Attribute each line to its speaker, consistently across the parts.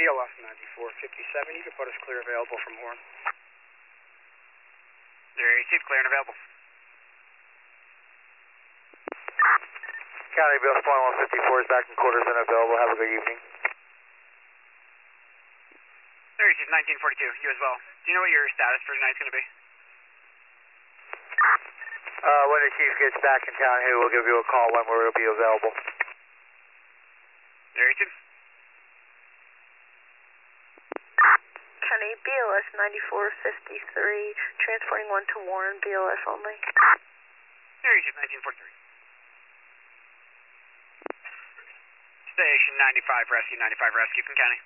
Speaker 1: BLS 9457, you can put us clear available from Horn.
Speaker 2: There, received, clear and available.
Speaker 3: County BLS 154 is back in quarters and available. Have a good evening.
Speaker 2: There, received 1942, you as well. Do you know what your status for tonight's going to be?
Speaker 3: When the chief gets back in town here, we'll give you a call when we'll be available.
Speaker 2: There, received.
Speaker 4: County BLS 9453, transporting 1 to Warren, BLS only.
Speaker 2: There, received 1943. Station 95 Rescue, 95 Rescue from County.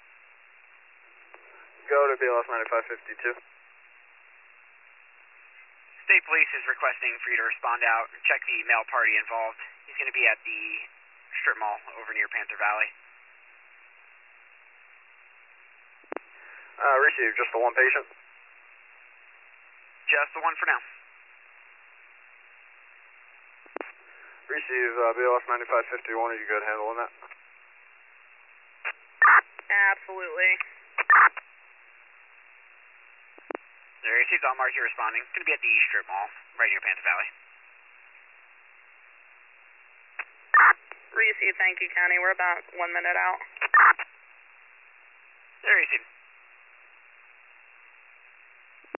Speaker 3: Go to BLS 9552.
Speaker 2: State Police is requesting for you to respond out and check the male party involved. He's going to be at the strip mall over near Panther Valley.
Speaker 3: Received, just the one patient?
Speaker 2: Just the one for now.
Speaker 3: Receive, BLS 9551, are you good handling that?
Speaker 4: Absolutely.
Speaker 2: There, received, I'll mark you responding. It's going to be at the strip mall right near Panther Valley.
Speaker 4: Received, thank you, County. We're about 1 minute out.
Speaker 2: There, received.